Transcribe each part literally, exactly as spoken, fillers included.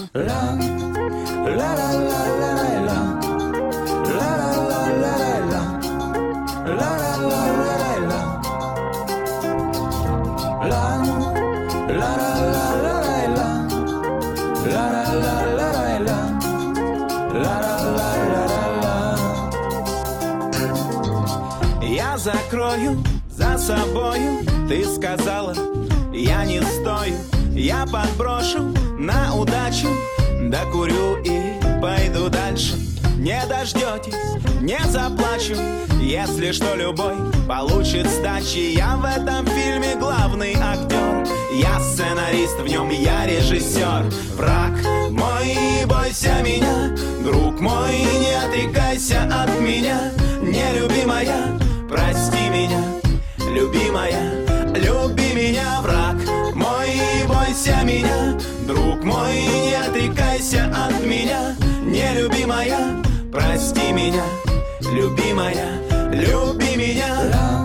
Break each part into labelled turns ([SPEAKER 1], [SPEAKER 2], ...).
[SPEAKER 1] Я закрою за собою, ты сказала, я не стою. Я подброшу на удачу, докурю и пойду дальше. Не дождетесь, не заплачу, если что любой получит сдачи. Я в этом фильме главный актер, я сценарист, в нем я режиссер. Враг мой, не бойся меня, друг мой, не отрекайся от меня. Нелюбимая, прости меня, любимая, люби меня. Враг мой, не бойся меня, друг мой, не отрекайся от меня. Нелюбимая, прости меня, любимая, люби меня.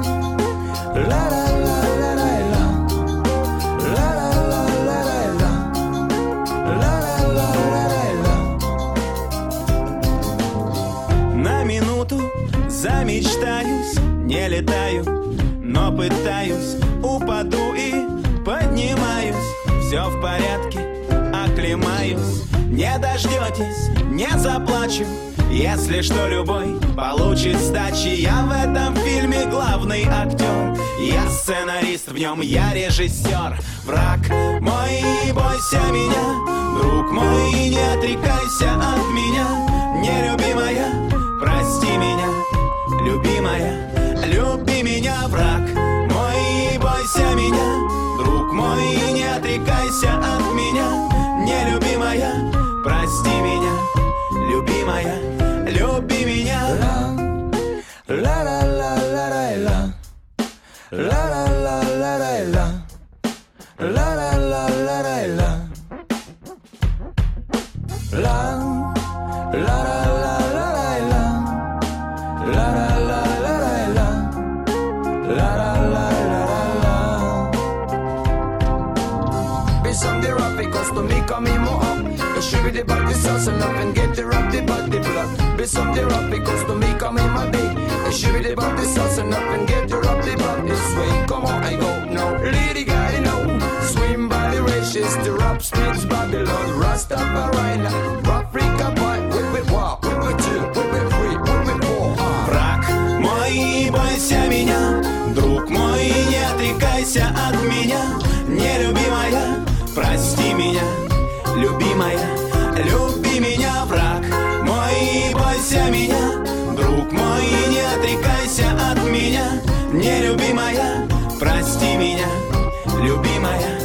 [SPEAKER 1] На минуту замечтаюсь, не летаю, но пытаюсь, упаду и поднимаюсь. Все в порядке, оклемаюсь. Не дождетесь, не заплачу, если что любой получит сдачи. Я в этом фильме главный актер, я сценарист, в нем я режиссер. Враг мой, не бойся меня, друг мой, не отрекайся от меня. Нелюбимая, прости меня, любимая, люби меня. Враг мой, не бойся меня, друг мой, не отрекайся от меня. Нелюбимая, прости меня, любимая, люби меня. Ла ла ла ла ла ла ла ла ла ла ла ла ла ла the body sauce and up and get the rap the body blood. Be some the rap because to me come in my day. And she with the body sauce and up and get the rap the body sway. Come on, I go now. Lady guy, no. Swim by the races, the rap speaks Babylon. Rastafari, Africa boy. We we walk, we we chill, we we free, we we walk. Враг мой, не бойся меня, друг мой, не отрекайся от меня. Нелюбимая, прости меня, любимая, люби меня. Враг мой, не бойся меня, друг мой, не отрекайся от меня. Нелюбимая, прости меня, любимая,